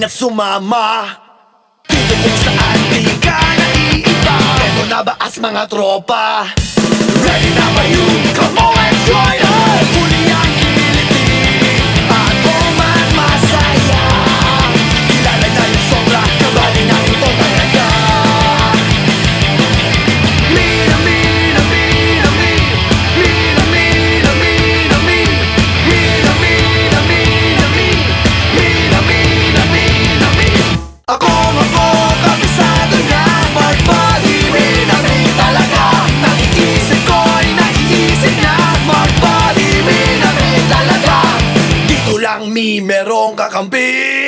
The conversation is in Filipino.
at sumama dito kung saan di ka naiiba. Pero nabaas mga tropa. Ready na ba you? Come on, let's join us. Huli ang kiliti at man masaya. Kilala na yung sobra, kabali na ito talaga. Mina, mina, mina, mina. Mina, mina, mina, mina. Mina, mina, mina, mina. Mina, mina, mina, mina. Ako, kabisado na. Smart body, mina, mina talaga. Naiisip ko'y naiisip na. Smart body, mina, mina talaga. Dito lang merong kakampi.